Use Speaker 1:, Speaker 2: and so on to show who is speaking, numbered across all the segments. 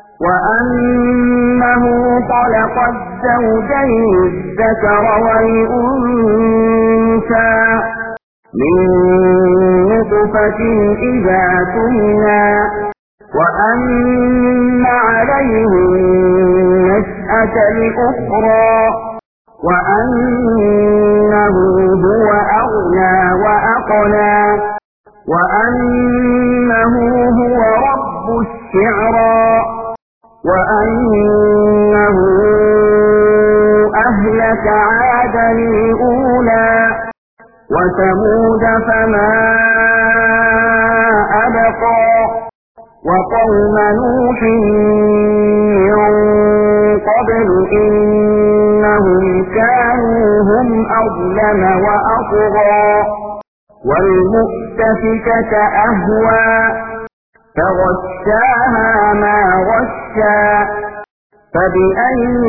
Speaker 1: وأنه خلق الزوجين الذكر والأنثى من نطفة إذا تمنى وأن عليه النشأة الأخرى وأنه هو أغنى وأقنى وأنه هو رب الشعرى وأنه أهلك عادا الأولى وثمود فما أبقى وقوم نوح من قبل إنهم كانوا هم أظلم وأطغى والمؤتفكة أهوى فغشاها ما غشى فبأي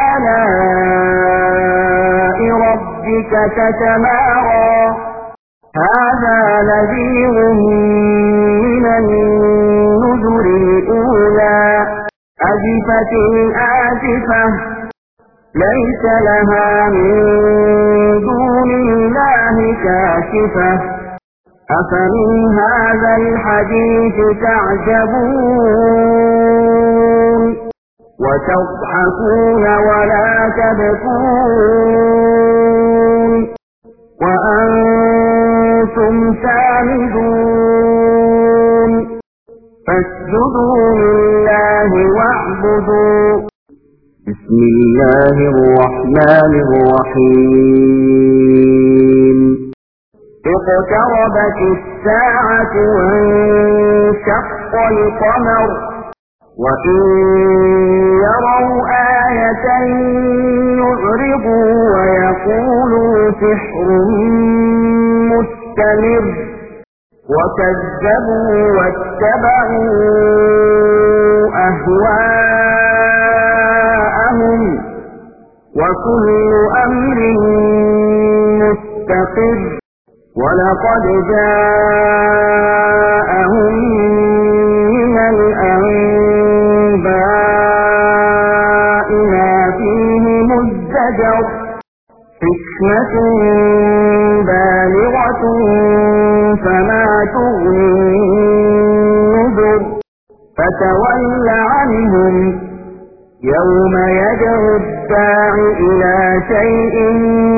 Speaker 1: آلاء ربك تتمارى هذا نذير من النذر الأولى أزفت الآزفة ليس لها من دون الله كاشفة أفمن هذا الحديث تعجبون وتضحكون ولا تبكون وأنتم سامدون فاسجدوا لله واعبدوا بسم الله الرحمن الرحيم اقتربت الساعة وانشق القمر وإن يروا آية يعرضوا ويقولوا سحر مستمر وكذبوا واتبعوا أهواءهم وكل أمر مستقر ولقد جاءهم من الأنباء ما فيه مزدجر حكمة بالغة فما تغني النذر فتول عنهم يوم يدعو الداع إلى شيء